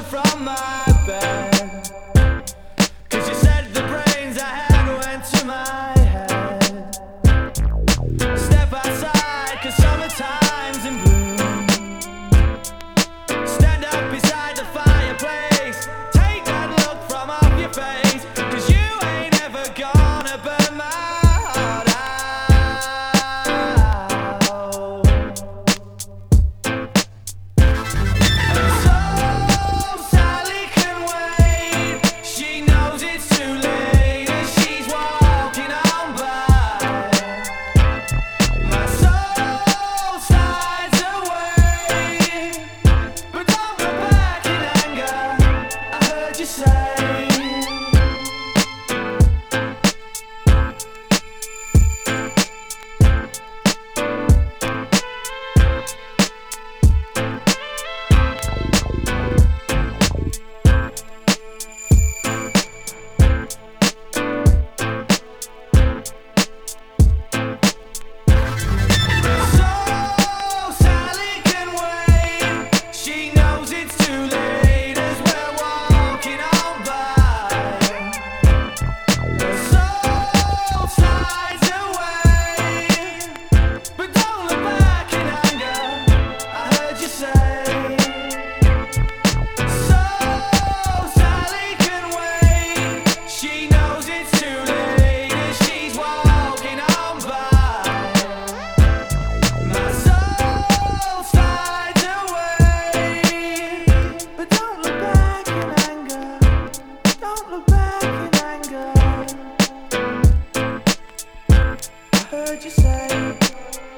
from my bed, 'cause you said the brains I had went to my head. Step outside 'cause summertime's in bloom. Stand up beside the fireplace, take that look from off your face, 'cause you ain't ever gonna burn my heart out. Heard you say